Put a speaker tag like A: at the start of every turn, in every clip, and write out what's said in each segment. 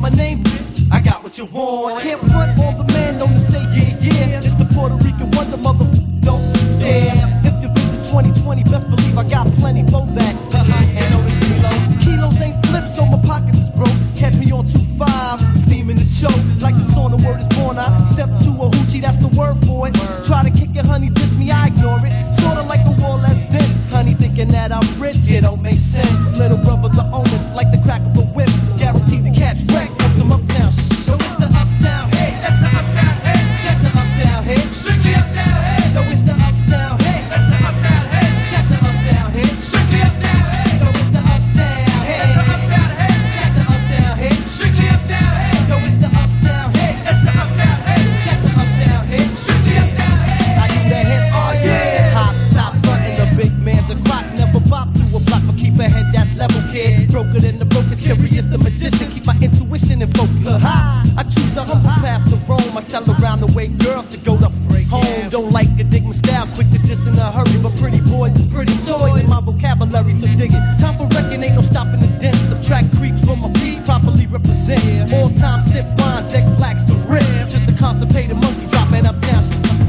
A: my name, bitch. I got what you want. Can't front on the man known to say yeah. It's the Puerto Rican wonder, motherfucker, don't stare. If you visit 2020, best believe I got plenty for that. And on this reload, kilos ain't flips, so my pocket is broke. Catch me on 2-5, steaming the choke. Like the song the word is born, I step to a hoochie, that's the word for it. Try to kick it, honey, diss me, I ignore it. Sorta like a wall that's dense. Honey thinking that I'm rich, it don't make sense. Little brother the owner, like the crack of a whip. Guaranteed to catch wreck on some uptown shit. Yo, it's the uptown hit, that's the uptown hit. Check the uptown hit, strictly uptown hit. Yo, it's the uptown hit, that's the uptown hit. Check the uptown hit, strictly uptown hit. Yo, it's the uptown hit, that's the uptown hit. Check the uptown hit, strictly uptown hit. Yo, it's the uptown hit, that's the uptown hit. Check the uptown hit, strictly uptown hit. I do that hit, oh yeah. Hop, stop frontin', the big man's a clock. Never bop through a block, but keep a head that's level, kid. Broker than the brokers, curious the magician. Keep my intuition in focus. I choose the humble path to roam. I tell around the way girls to go to home. Don't like to dig my style, quick to diss in a hurry. But pretty boys is pretty toys in my vocabulary, so dig it. Time for wrecking, ain't no stopping the dent. Subtract creeps from my beat, properly represent. All time sip wines, X-lax to rip. Just a constipated monkey dropping uptown.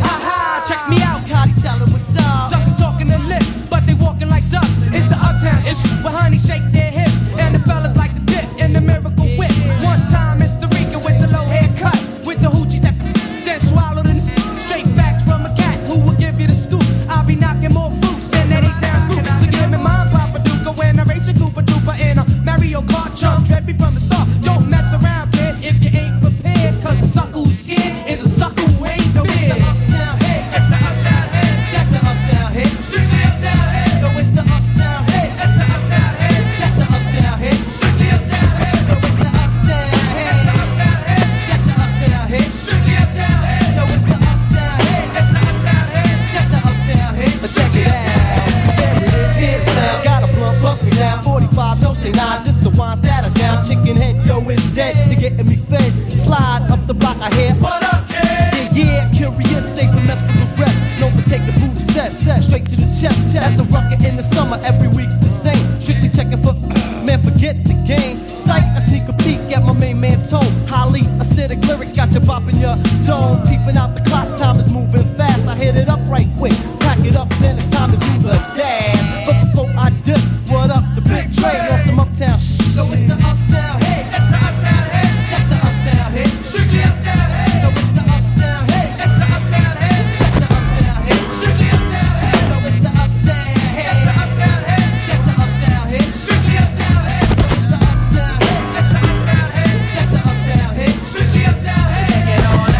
B: Ha, check me out.
A: Cotty telling what's up.
B: Suckers talking their lip, but they walking like ducks. It's the uptown ish, where honey shake their hips. And the fellas like to dip in the miracle whip. One time it's the Rican with the low haircut. With the hoochie that then swallow the straight facts from a cat who will give you the scoop. I'll be knocking more boots than that A-Town group. So give me my Papa Duca when I race a Koopa Doopa in a Mario Kart chump. Dread me from the start. Don't mess around, kid, if you ain't prepared. Cause a sucker who's scared is a sucker who ain't
A: Yo, it's the uptown hit, it's the uptown hit. Check the uptown hit, strictly uptown hit. Yo, it's the uptown hit, it's the uptown hit. Check the uptown hit, strictly uptown hit. Yo, it's the uptown hit, it's the uptown hit. Check the uptown hit, strictly uptown hit. Yo, it's the uptown hit, it's the uptown hit. Check the uptown hit, check it out. There it is, here's sound. Got a blunt, bust me down. 45, no say nah, just the wine that are down. Chicken head, yo, it's dead. You're getting me fed. Slide up the block, I hear. What up, kid? Yeah, curious, safe and mess for the rest. Known for taking Buddha set, straight to the chest. As the rocket in the summer, every week's the same. Strictly checking for, man, forget the game. Sight, I sneak a peek at my main man tone. Highly acidic lyrics got you bopping your dome. Peeping out the clock, time is moving fast. I hit it up right quick, pack it up, then it's time to do the dash. But before I dip, what up, the big tray on some uptown shit. So it's the uptown hit, it's the uptown hit. Check the uptown hit, strictly uptown hit. So it's the uptown hit, it's the uptown hit. Check the uptown hit, strictly uptown hit. So it's the uptown hit, it's the uptown hit. Check the uptown hit, strictly uptown hit. So it's the uptown hit, it's the uptown hit. Check the uptown hit, strictly uptown hit. Check it on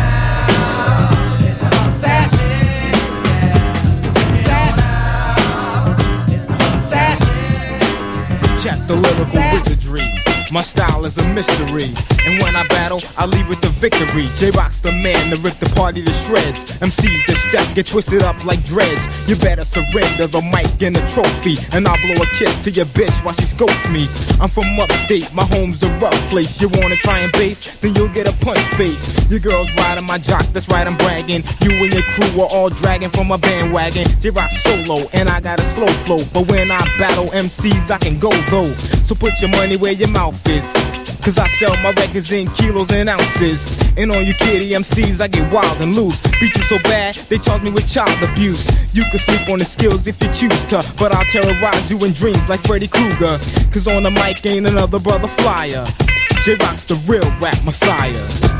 A: out, it's the uptown shit. Check it out, it's the uptown shit.
C: Check the lyrical wizardry. My style is a mystery, and when I battle, I leave with the victory. J-Rock's the man to rip the party to shreds. MCs that step get twisted up like dreads. You better surrender the mic and the trophy, and I'll blow a kiss to your bitch while she scopes me. I'm from upstate, my home's a rough place. You wanna try and base, then you'll get a punch face. Your girl's riding my jock, that's right, I'm bragging. You and your crew are all dragging from a bandwagon. J-Rock solo, and I got a slow flow. But when I battle MCs, I can go though. So put your money where your mouth is, cause I sell my records in kilos and ounces. And on you kitty MCs I get wild and loose. Beat you so bad, they charge me with child abuse. You can sleep on the skills if you choose to, but I'll terrorize you in dreams like Freddy Krueger. Cause on the mic ain't another brother flyer. J-Rock's the real rap messiah.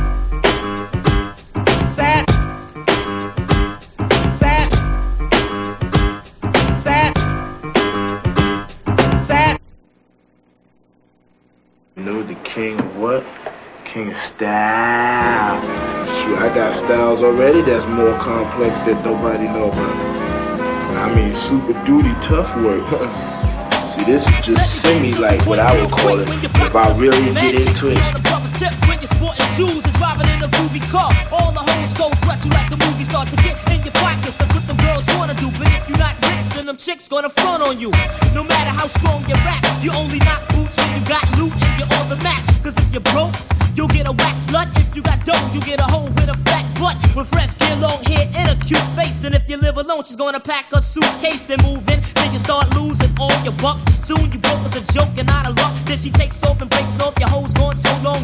D: Know the king of what? King of style. Shoot, I got styles already that's more complex that nobody know about. I mean, super duty tough work. See, this is just semi like what I would call it if I really get into it.
E: When you're sporting jewels and driving in a groovy car, all the hoes go sweat you like the movie start to get in your pockets. That's what them girls wanna do. But if you're not rich, then them chicks gonna front on you. No matter how strong you rap, you only knock boots when you got loot and you're on the map. Cause if you're broke, you'll get a whack slut. If you got dough, you get a hoe with a fat butt, with fresh hair, long hair, and a cute face. And if you live alone, she's gonna pack a suitcase and move in. Then you start losing all your bucks. Soon you broke as a joke and out of luck. Then she takes off and breaks off. Your hoes gone so long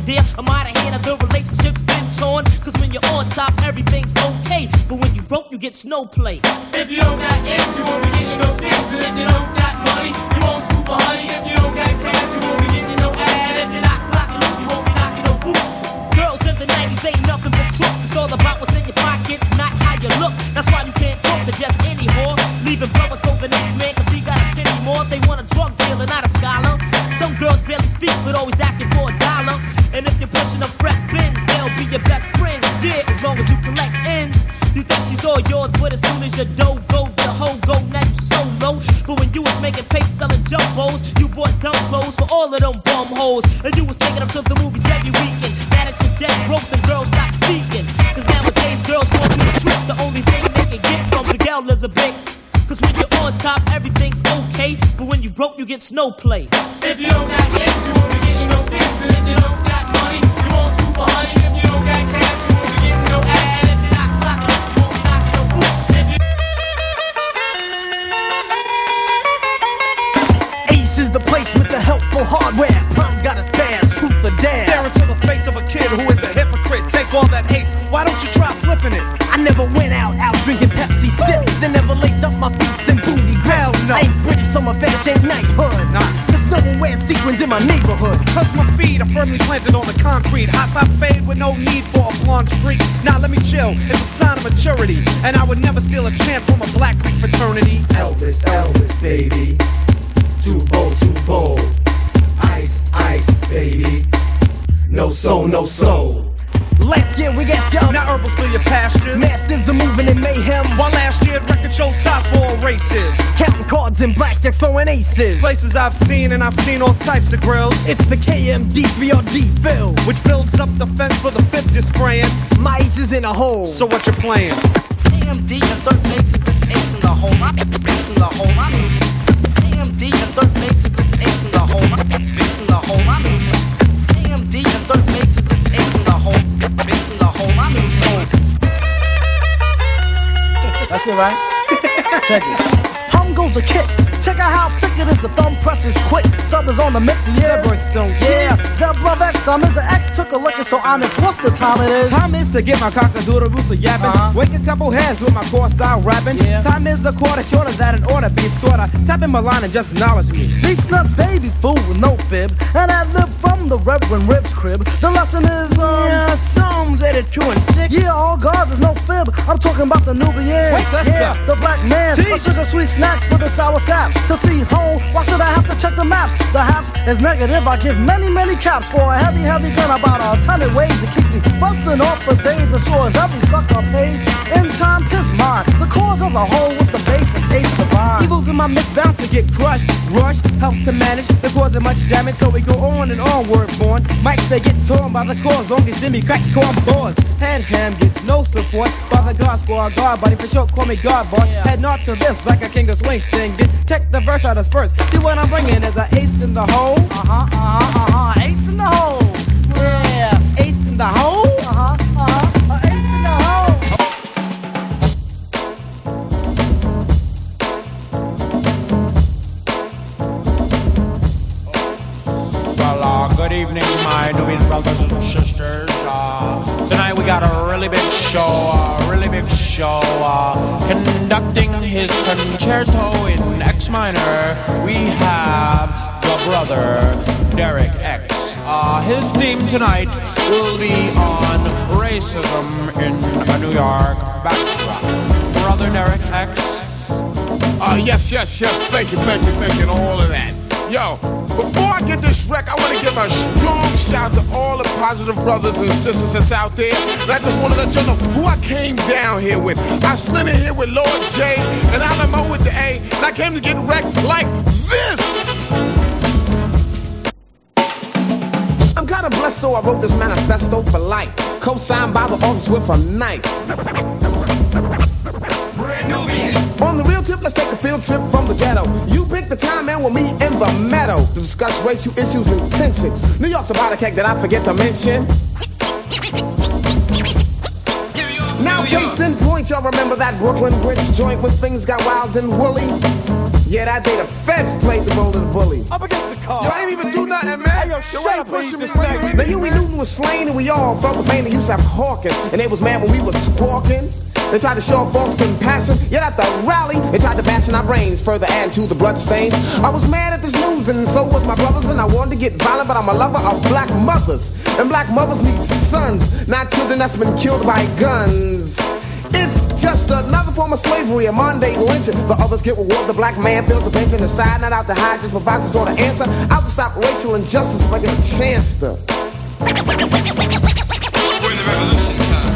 E: dear, am I the hand of the relationship's been torn? Cause when you're on top, everything's okay. But when you broke, you get snow play.
A: If you don't got ends, you won't be getting no stamps. And if you don't got money, you won't scoop a honey. If you don't got cash, you won't be getting no ass. If you're not clocking up, you won't be knocking no boots.
E: Girls in the 90s ain't nothing but crooks. It's all about what's in your pockets, not how you look. That's why you can't talk to just any whore. Leaving brothers for the next man, cause he got a penny more. They want a drug dealer, not a scholar. Some girls barely speak, but always asking for $1. And if you're pushing up fresh bins, they'll be your best friends. Yeah, as long as you collect ends. You think she's all yours, but as soon as your dough go, your hoe go, now you so low. But when you was making paper selling jumbos, you bought dumb clothes for all of them bum hoes. And you was taking them to the movies every weekend. Now that you're dead broke, them girls stop speaking. Cause nowadays girls want you the truth. The only thing they can get from the gal is a big. Cause when you're on top, everything's okay. But when you broke, you get snow play.
A: If you don't got ends, you won't be getting no stamps. And if you don't got money, you won't scoop a honey. If you don't got cash, you won't be getting no ass. If you're not clocking up, you won't be knocking no boots. If you
F: Ace is the place with the helpful hardware. Pound's got a spaz, truth or dare.
G: Stare into the face of a kid who is a hypocrite. Take all that hate, why don't you try flipping it?
F: I never went out drinking Pepsi sips and never laced up my feet in booty
G: Hell
F: grips.
G: no.
F: I ain't British, so my fetish ain't knighthood.
G: Nah.
F: Cause no one wears sequins in my neighborhood.
G: Cause my feet are firmly planted on the concrete. Hot top fade with no need for a blonde streak. Now let me chill, it's a sign of maturity. And I would never steal a chant from a black Greek fraternity.
H: Elvis, Elvis, baby. Too bold. Ice, ice, baby. No soul, no soul.
F: Last year we asked y'all.
G: Now herbals fill your pastures.
F: Masters are moving in mayhem.
G: While last year record showed top for all races.
F: Counting cards and blackjacks, throwing aces.
G: Places I've seen, and I've seen all types of grills.
F: It's the KMD 3RD fill.
G: Which builds up the fence for the fibs you're spraying.
F: My ace is in a hole.
G: So what you playing?
I: AMD and third basic, this ace in the hole. Ace in the hole. AMD and third basic, this ace in the hole. Ace in the hole. AMD and third basic, this ace in the hole. Ace in the hole.
B: That's it, right? Check it.
F: Home goes the kick. Check out how thick it is. The thumb press is quick. Sub is on the mix. Yeah,
B: Birds don't
F: yeah. Zeb Love X. I'm Mr. X. Took a look at so Onyx. What's the time it is?
B: Time is to get my cock-a-doodle rooster yapping. Wake a couple heads with my core style rapping.
F: Yeah.
B: Time is a quarter shorter that it ought to be sorta. Tapping my line and just acknowledge me.
F: Beats not baby fool with no fib. And I live from the Reverend Ribs crib. The lesson is
B: Yeah, Psalms 82 and 6.
F: yeah, all gods is no fib. I'm talking about the Nubian.
B: Wait, that's
F: yeah, the black man.
B: Teach.
F: A sugar sweet snacks for the sour saps. To see home, why should I have to check the maps? The haps is negative. I give many caps for a heavy gun about 100 ways to keep me busting off for days. As sure as every sucker pays. In time, 'tis mine. The cause as a whole with the basis ace divine.
B: Evils in my midst bound to get crushed. Rush helps to manage the cause of much damage. So we go on and on, word born. Mics they get torn by the cause. Long as Jimmy cracks corn boards. Head ham gets no support by the God squad. God buddy for short, call me God bar. Head not to this like a king of swing thing. Check the verse out of spurts. See what I'm bringing is an ace in the hole.
F: Ace in the hole.
B: Yeah, ace in the hole.
F: Ace in the hole.
J: Well, good evening, my Nubian brothers and sisters. Tonight we got a really big show, conducting his concerto in X minor. We have the brother, Derek X. His theme tonight will be on racism in a New York backdrop. Brother Derek X.
K: Yes. Thank you, and all of that. Yo, before I get this wreck, I want to give a strong shout to all the positive brothers and sisters that's out there. And I just want to let you know who I came down here with. I slid in here with Lord J and Alamo with the A, and I came to get wrecked like this.
L: I'm kinda blessed, so I wrote this manifesto for life. Co-signed by the office with a knife. On the real tip, let's take a field trip from the ghetto. You pick the time and we'll meet in the meadow to discuss racial issues and tension. New York's about a cake that I forget to mention. Now, case in point, y'all remember that Brooklyn Bridge joint when things got wild and woolly? Yeah, that day the feds played the role of the bully.
G: Up against the car.
L: Yo, I ain't even do nothing, man.
G: Hey, yo, shut up, pushing me next.
L: Now Huey Newton was slain and we all felt the pain. They used to have hawking, and they was mad when we was squawking. They tried to show off false compassion, yet at the rally, they tried to bash in our brains, further add to the blood stain. I was mad at this news, and so was my brothers, and I wanted to get violent, but I'm a lover of black mothers. And black mothers need sons, not children that's been killed by guns. It's just another form of slavery, a Monday lynching. The others get reward, the black man feels the pinch in the side, not out to hide, just provide some sort of answer. Out to stop racial injustice if I get a chance to.
M: When the revolution comes.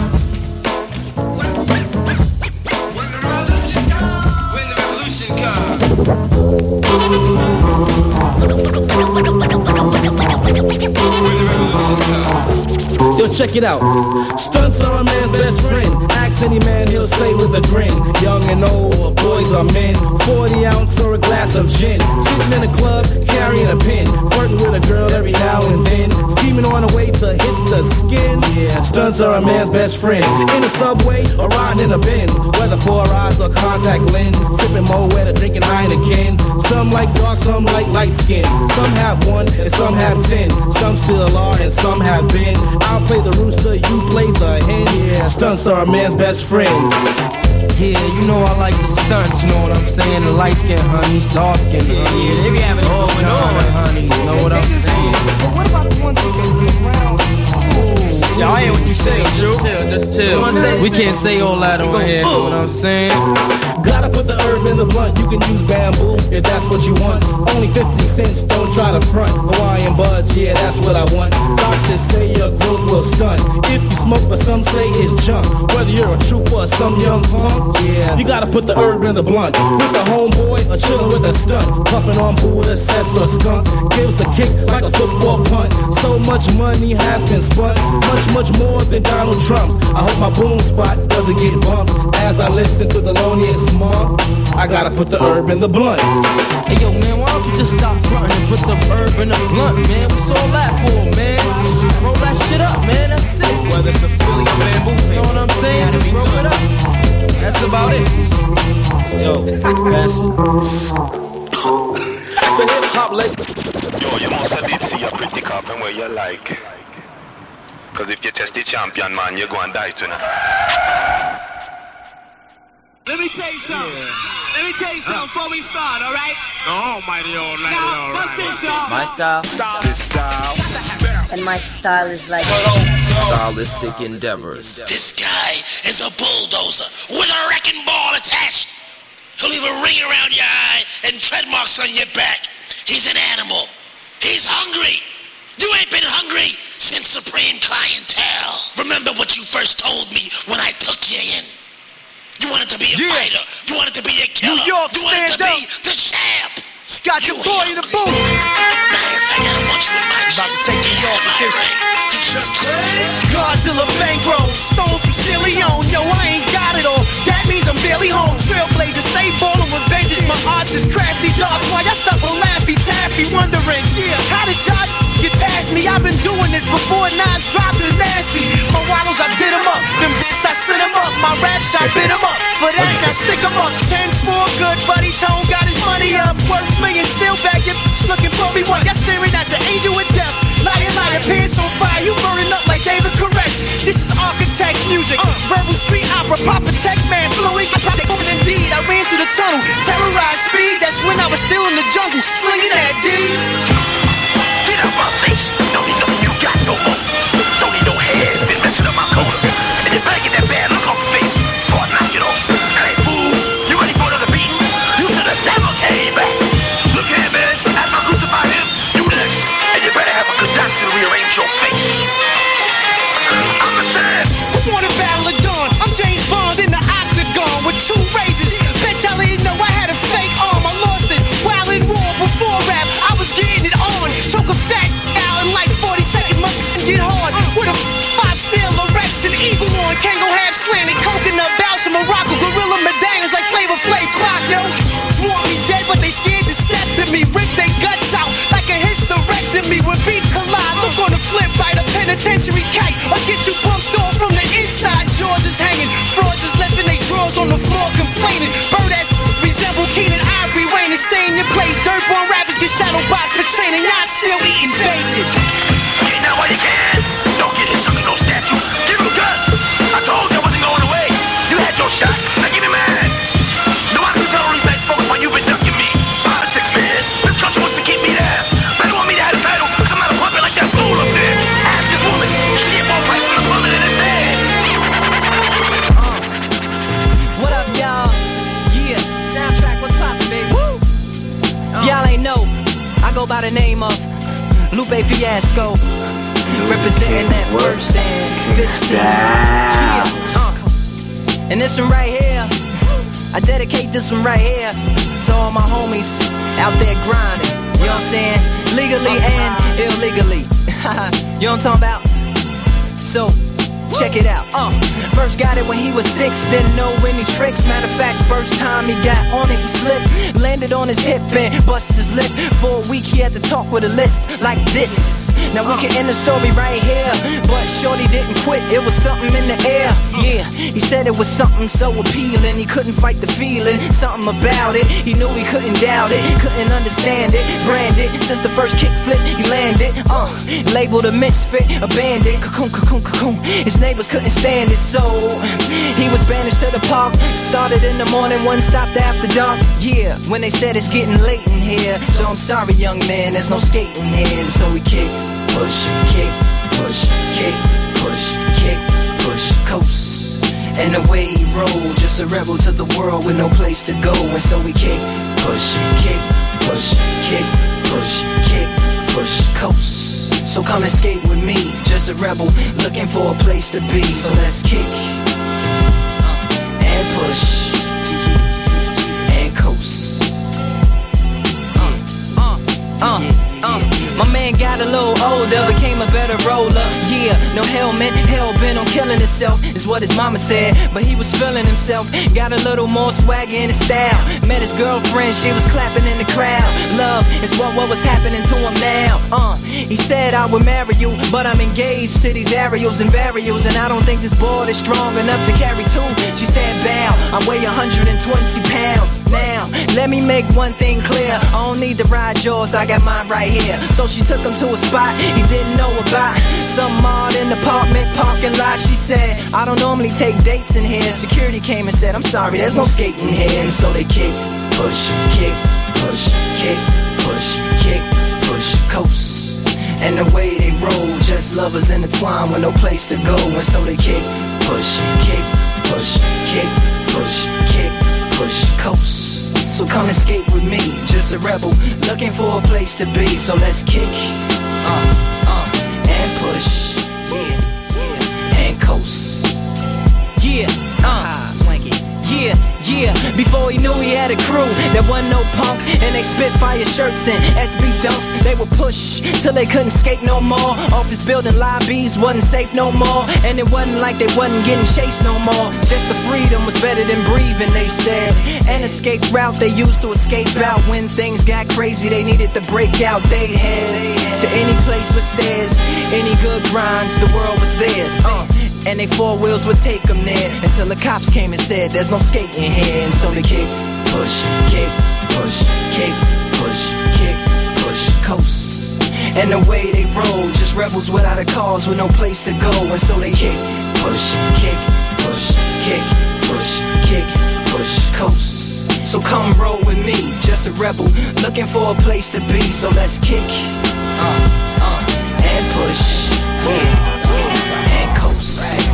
N: Yo, check it out. Stunts are a man's best friend. Ask any man, he'll say with a grin. Young and old, boys are men. 40 ounce or a glass of gin. Sitting in a club, carrying a pin. Flirting with a girl every now and then. Scheming on a way to hit the skins. Yeah, stunts are a man's best friend. In a subway or riding in a Benz. Whether 4 eyes or contact lens. Sipping Moet or drinking Heineken. Some like dark, some like light skin. Some have 1 and some have 10. Some still are and some have been. I'll play the rooster, you play the hen. Yeah, stunts are a man's best friend.
O: Yeah, you know I like the stunts, you know what I'm saying? The light skin honeys, dark skin honeys.
E: Yeah, they be having it going on.
O: Honeys, you know what I'm saying?
F: But what about the ones that go around?
E: Yo, I hear what you saying, Drew.
O: Just chill. We can't say all that on here, you know what I'm saying?
N: Gotta put the herb in the blunt. You can use bamboo if that's what you want. Only 50 cents, don't try to front. Hawaiian buds, yeah, that's what I want. Doctors say your growth will stunt if you smoke, but some say it's junk. Whether you're a trooper or some young punk, yeah, you gotta put the herb in the blunt. With a homeboy or chillin' with a stunt. Puffin' on Buddha, cess or skunk. Gives a kick like a football punt. So much money has been spun. Much more than Donald Trump's. I hope my boom spot doesn't get bumped as I listen to the loneliest monk. I gotta put the herb in the blunt.
O: Hey yo, man, why don't you just stop frontin' and put the herb in the blunt, man? What's all that for, man? Roll that shit up, man, that's it.
C: Whether it's a Philly or bamboo,
O: you know what I'm saying? Just roll it up. That's about it.
C: Yo, pass it. The hip hop like.
P: Yo, you must have did see a pretty cop and where you like. Cause if you test the champion, man, you're going to die tonight.
Q: Let me tell you something. Let me tell you something before we start, alright?
K: Almighty, all right,
Q: now,
K: all
Q: what's
K: right.
Q: this, y'all?
R: My style.
P: This style.
R: And my style is like
S: stylistic endeavors.
T: This guy is a bulldozer with a wrecking ball attached. He'll leave a ring around your eye and tread marks on your back. He's an animal. He's hungry. You ain't been hungry since Supreme Clientele. Remember what you first told me when I took you in. You wanted to be a fighter. You wanted to be a killer.
G: New York,
T: you wanted to
G: stand
T: be the champ.
G: Scott, you boy in the booth.
T: Matter of fact, I don't want you in my gym. Get out of my ring.
U: Godzilla bankroll, stones from Sierra Leone. Yo, I ain't got it all. That means I'm barely home. Trailblazers, stay ballin' with vengeance. My arts is crafty dogs. Why y'all stuck with Laffy Taffy, wondering, how did y'all get past me? I've been doing this before Nas dropped it nasty. My wallows, I did them up. Them bricks, I sent them up. My raps, I bit them up. For that, now stick them up. 10-4, good buddy. Tone got his money up. Worth millions, still back your bitch looking for me. What? Y'all staring at the angel with death. Liar, liar, pants on fire. You burning up like David Koresh. This is architect music. Verbal street opera. Papa Tech Man. Flowing. Indeed, I ran through the tunnel. Terrorized speed. That's when I was still in the jungle. Slinging that D.
T: Get out my face. Don't need nothing you got no more. Don't need no hairs. Been messing up my color. And you better get that bad look off your face before I knock it off. Hey, fool. You ready for another beating? You should have never came back. Look here, man. After I crucify him, you next. And you better have a good doctor to rearrange your face. I'm the champ.
U: Who won a battle of dawn? I'm James Bond in the octagon with 2 razors. Bet y'all didn't know I had a fake arm. I lost it while in war before rap. I was getting it on. Took a fat out in like 40 seconds. My get hard with a 5 steel erection. Eagle on Kango half slanted. Coconut bells from Morocco. Gorilla medallions like Flavor Flav clock, yo. Want me dead, but they scared to step to me. Rip they guts out like a hysterectomy. When beef collide, look on the flip by the penitentiary kite. Or get you bumped off from the inside. Jaws is hanging. Frauds is left in they drawers on the floor complaining. Bird ass resemble Keenan Ivory. Wayne is
O: Glasgow, representing that first and 15. Yeah, and this one right here, I dedicate this one right here to all my homies out there grinding. You know what I'm saying? Legally and illegally. You know what I'm talking about? So, check it out. First got it when he was 6, didn't know any tricks. Matter of fact, first time he got on it, he slipped, landed on his hip and busted his lip. For a week he had to talk with a list like this. Now we can end the story right here, but shorty didn't quit, it was something in the air. Yeah, he said it was something so appealing, he couldn't fight the feeling, something about it. He knew he couldn't doubt it, couldn't understand it, branded since the first kick flip he landed. Labeled a misfit, a bandit, cocoon, cocoon, cocoon. His neighbors couldn't stand it, so he was banished to the park. Started in the morning, one stopped after dark. Yeah, when they said it's getting late in here, so I'm sorry young man, there's no skating here. And so we kick, push, kick, push, kick, push, kick, push, coast. And away he rolled, just a rebel to the world with no place to go. And so we kick, push, kick, push, kick, push, kick, push, coast. So come and skate with me, just a rebel looking for a place to be. So let's kick and push and coast. My man got a little older, became a better roller. Yeah, no helmet, hell-bent on killing himself is what his mama said, but he was feeling himself. Got a little more swagger in his style. Met his girlfriend, she was clapping in the crowd. Love is what was happening to him now. He said I would marry you, but I'm engaged to these aerials and varials, and I don't think this board is strong enough to carry two. She said bow, I weigh 120 pounds. Now, let me make one thing clear, I don't need to ride yours, I got mine right here. So she took him to a spot he didn't know about, some odd in the apartment parking lot. She said, I don't normally take dates in here. Security came and said, I'm sorry, there's no skating here. And so they kick, push, kick, push, kick, push, kick, push, coast. And the way they roll, just lovers intertwined with no place to go. And so they kick, push, kick, push, kick, push, kick, push, coast. So come and skate with me, just a rebel looking for a place to be. So let's kick, and push, and coast. Swanky. Yeah, before he knew he had a crew that wasn't no punk, and they spit fire shirts and SB dunks. They would push till they couldn't skate no more. Office building lobbies wasn't safe no more, and it wasn't like they wasn't getting chased no more. Just the freedom was better than breathing, they said. An escape route they used to escape out when things got crazy. They needed to break out. They'd head to any place with stairs, any good grinds, the world was theirs. And they four wheels would take them there until the cops came and said there's no skating here. And so they kick, push, kick, push, kick, push, kick, push, coast. And the way they roll, just rebels without a cause with no place to go. And so they kick, push, kick, push, kick, push, kick, push, coast. So come roll with me, just a rebel looking for a place to be. So let's kick, and push, and coast.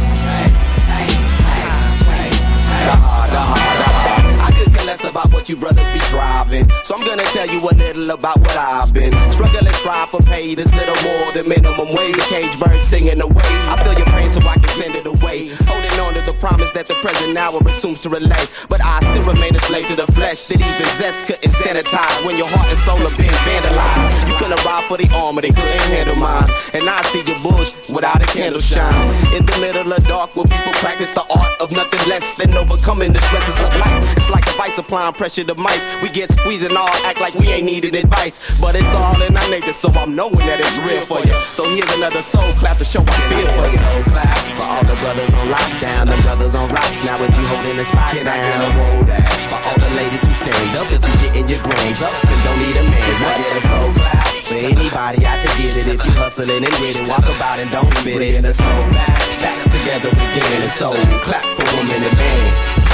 M: I could care less about what you brothers be driving, so I'm gonna tell you a little about what I've been struggling, strive for pay that's little more than minimum wage. The cage bird singing away, I feel your pain so I can send it away. Holding on to the promise that the present hour assumes to relay, but I still remain a slave to the flesh that even zest couldn't sanitize. When your heart and soul are being vandalized, you couldn't ride for the armor, they couldn't handle mine. And I see your bush without a candle shine. In the middle of dark where people practice the art of nothing less than overcoming the stresses of life. It's like a vice applying pressure to mice. We get squeezed and all act like we ain't needed advice, but it's all in our nature, so I'm knowing that it's real for you. So here's another soul clap to show I feel for you. Soul clap for all the brothers on lockdown, the brothers on rocks. Now if you holding the spot down, I get a roll that. For all the ladies who stand up, if you getting your grams up and don't need a man, I get a soul clap for anybody out to get it. If you hustling and with it, walk about and don't spit it. In a soul back together again. And soul clap for women and man. I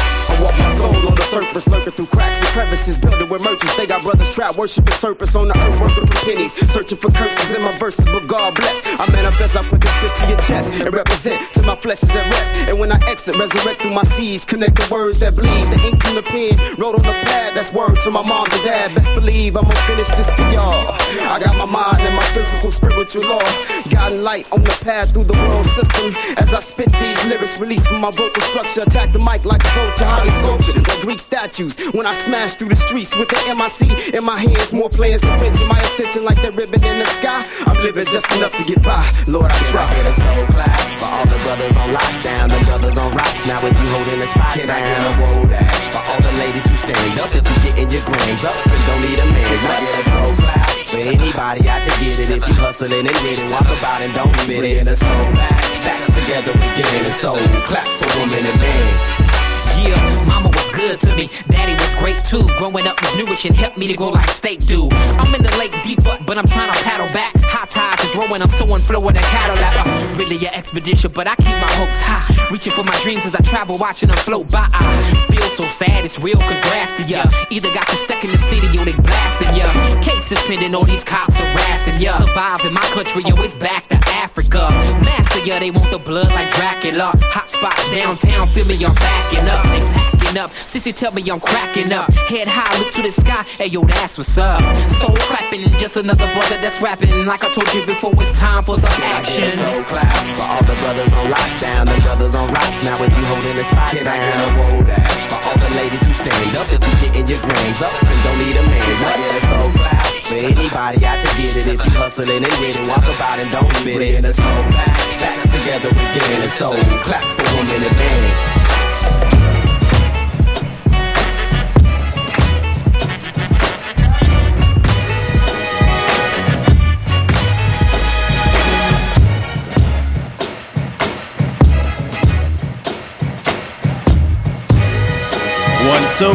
M: Walk my soul on the surface, lurking through cracks and crevices, building with merchants. They got brothers trapped, worshiping serpents on the earth, working for pennies, searching for curses in my verses, but God bless. I manifest, I put this fist to your chest and represent till my flesh is at rest. And when I exit, resurrect through my seeds, connect the words that bleed, the ink from the pen, wrote on the pad. That's word to my mom and dad. Best believe I'm gonna finish this for y'all. I got my mind and my physical, spiritual law, guiding light on the path through the world system. As I spit these lyrics, release from my vocal structure, attack the mic like a vulture, highly sculptured like Greek statues. When I smash through the streets with the MIC in my hands, more plans to pinch my ascension like that ribbon in the sky. I'm living just enough to get by. Lord, I try.
D: Can I get a soul clap for all the brothers on lockdown, the brothers on rocks? Now with you holding the spot
M: Can
D: down.
M: I get a whoa that?
D: For all the ladies who stand up if you getting your grades up and don't need a man. Can I get a soul clap for anybody out to get it? If you hustling and with it, walk about and don't spit it. A soul back together again. A soul clap for women and men.
V: Yeah, mama was good to me, daddy was great too. Growing up was newish and helped me to grow like steak do. I'm in the lake deep up, but I'm trying to paddle back. High tide is rolling, I'm sowing flow with a Cadillac. Really an expedition, but I keep my hopes high. Reaching for my dreams as I travel, watching them float by. I feel so sad, it's real, congrats to ya. Either got you stuck in the city or they blasting ya. Cases pending, all these cops harassing ya. Survive in my country, yo, it's back to Africa. Master ya, they want the blood like Dracula. Hot spots downtown, feel me, I'm backing up. They packing up, sissy tell me I'm cracking up. Head high, look to the sky, hey yo, that's what's up. Soul clapping, just another brother that's rapping. Like I told you before, it's time for some action.
D: Soul clap for all the brothers on lockdown, the brothers on rocks. Now with you holding the spot
M: Can
D: down.
M: I get a whoa that?
D: For all the ladies who stand up if you getting your grades up and don't need a man. Can I get a soul clap for anybody out to get it? If you hustling and with it, walk about and don't spit it. A soul back together again. A soul clap for women and men.
W: One soup.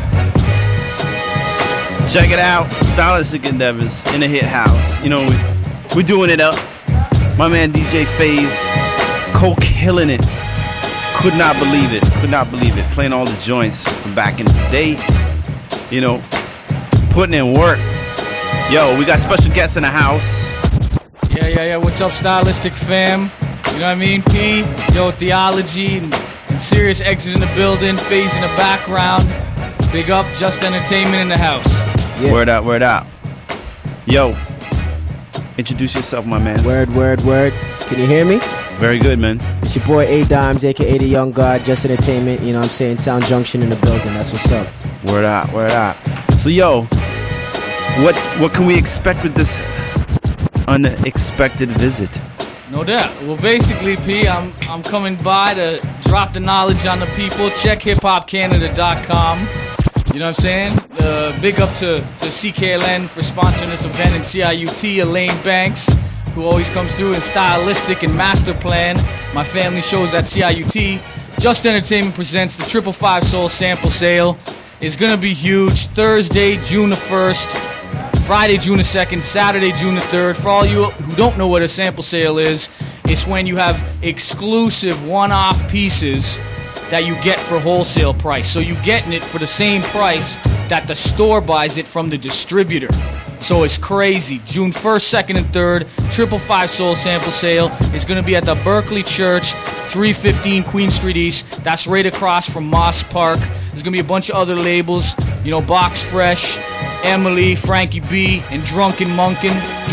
W: Check it out. Stylistic Endeavors in the hit house. You know, we're doing it up. My man DJ FaZe, killing it. Could not believe it. Could not believe it. Playing all the joints from back in the day. You know, putting in work. Yo, we got special guests in the house.
X: Yeah. What's up, Stylistic fam? You know what I mean? P, yo, Theology, and Serious Exit in the building, FaZe in the background. Big up, Just Entertainment in the house.
W: Yeah. Word out. Yo, introduce yourself, my man.
Y: Word. Can you hear me?
W: Very good, man.
Y: It's your boy A-Dimes, a.k.a. The Young God, Just Entertainment. You know what I'm saying? Sound Junction in the building. That's what's up.
W: Word out. So, yo, what can we expect with this unexpected visit?
X: No doubt. Well, basically, P, I'm coming by to drop the knowledge on the people. Check hiphopcanada.com. You know what I'm saying? Big up to CKLN for sponsoring this event, and CIUT, Elaine Banks, who always comes through, and Stylistic and Master Plan, my family shows at CIUT. Just Entertainment presents the 555 Soul Sample Sale. It's going to be huge. Thursday, June the 1st. Friday, June the 2nd, Saturday, June the 3rd. For all you who don't know what a sample sale is, it's when you have exclusive one-off pieces that you get for wholesale price. So you're getting it for the same price that the store buys it from the distributor. So it's crazy. June 1st, 2nd, and 3rd, 555 Soul Sample Sale is going to be at the Berkeley Church, 315 Queen Street East. That's right across from Moss Park. There's going to be a bunch of other labels, you know, Box Fresh, Emily, Frankie B, and Drunken Monkey.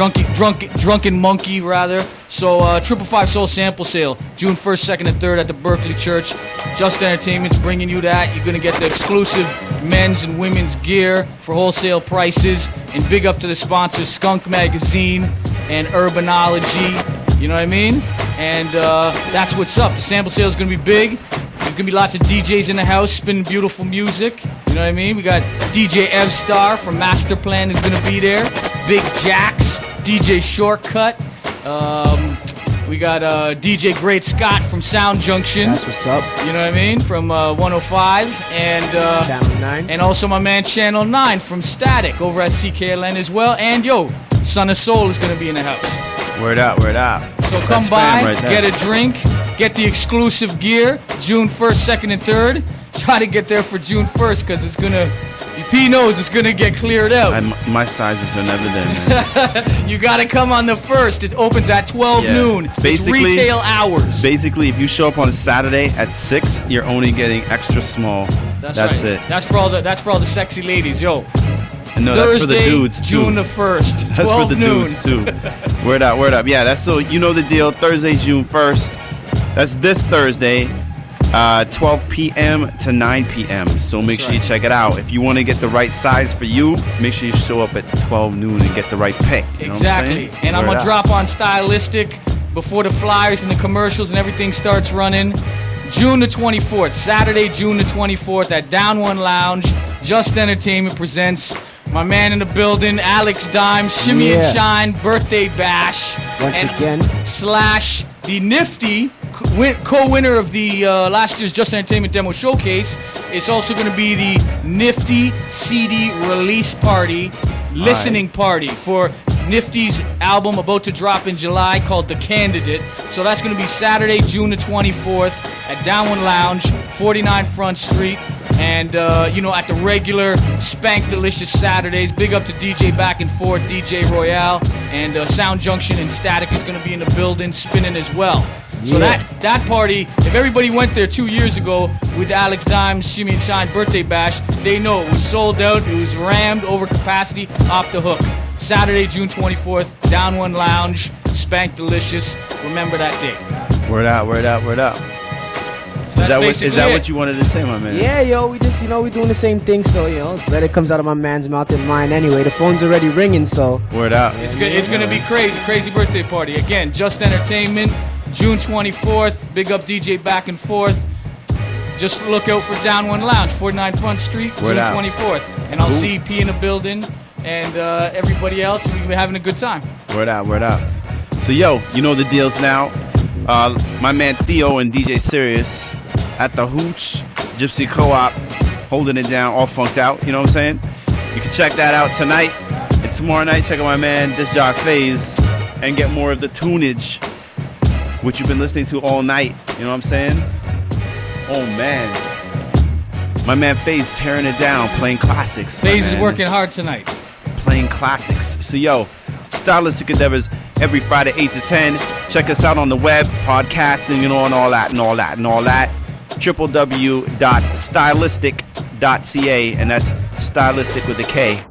X: So 555 Soul Sample Sale, June 1st, 2nd, and 3rd at the Berkeley Church. Just Entertainment's bringing you that. You're going to get the exclusive men's and women's gear for wholesale prices. And big up to the sponsors, Skunk Magazine and Urbanology. You know what I mean? And that's what's up. The sample sale is going to be big. There's going to be lots of DJs in the house spinning beautiful music. You know what I mean? We got DJ Evstar from Master Plan is going to be there. Big Jax, DJ Shortcut. We got DJ Great Scott from Sound Junction.
Y: That's what's up.
X: You know what I mean? From 105. And
Y: Channel 9.
X: And also my man Channel 9 from Static over at CKLN as well. And yo, Son of Soul is going to be in the house.
W: Word out.
X: So come by, get a drink, get the exclusive gear, June 1st, 2nd, and 3rd. try to get there for June 1st because it's gonna. P knows it's gonna get cleared out.
W: My sizes are never there, man.
X: You gotta come on the 1st. It opens at 12 noon. It's retail hours.
W: Basically, if you show up on a Saturday at 6, you're only getting extra small. That's
X: right.
W: it.
X: That's for all the sexy ladies, yo.
W: No,
X: Thursday,
W: that's for the dudes too.
X: June the 1st.
W: That's for the
X: noon.
W: dudes too. Word up. Yeah, that's so you know the deal. Thursday, June 1st. That's this Thursday. 12 p.m. to 9 p.m. So make sure you check it out. If you want to get the right size for you, make sure you show up at 12 noon and get the right pick. You know
X: exactly.
W: What I'm
X: and I'm going to drop on Stylistic before the flyers and the commercials and everything starts running. June the 24th, Saturday, June the 24th at Down One Lounge. Just Entertainment presents my man in the building, Alex Dime, Shimmy and Shine Birthday Bash.
Y: Once again.
X: / the Nifty co-winner of the last year's Just Entertainment Demo Showcase. It's also going to be the Nifty CD release party, listening party for Nifty's album about to drop in July called The Candidate. So that's going to be Saturday, June the 24th at Down One Lounge, 49 Front Street. And, at the regular Spank Delicious Saturdays, big up to DJ Back and Forth, DJ Royale, and Sound Junction and Static is going to be in the building spinning as well. So that party, if everybody went there 2 years ago with Alex Dime's Shimmy and Shine Birthday Bash, they know it was sold out, it was rammed, over capacity, off the hook. Saturday, June 24th, Down One Lounge, Spank Delicious. Remember that date.
W: Word out. Is that what you wanted to say, my man?
Y: Yeah, yo, we just, we doing the same thing, so, better comes out of my man's mouth than mine anyway. The phone's already ringing, so.
W: Word out.
X: It's going to be crazy birthday party. Again, Just Entertainment, June 24th, big up DJ Back and Forth. Just look out for Down One Lounge, 49 Front Street, June 24th. And I'll see P in the building and everybody else, and we'll be having a good time.
W: Word out. So, yo, you know the deals now. My man Theo and DJ Sirius at the Hooch Gypsy Co-op, holding it down, all funked out, you know what I'm saying? You can check that out tonight and tomorrow night. Check out my man Disc Jock Phase and get more of the tunage, which you've been listening to all night, you know what I'm saying? Oh man, my man Phase tearing it down, playing classics.
X: Phase is working hard tonight,
W: playing classics. So yo, Stylistic Endeavors every Friday 8 to 10. Check us out on the web, podcasting, and all that. www.stylistic.ca, and that's stylistic with a K.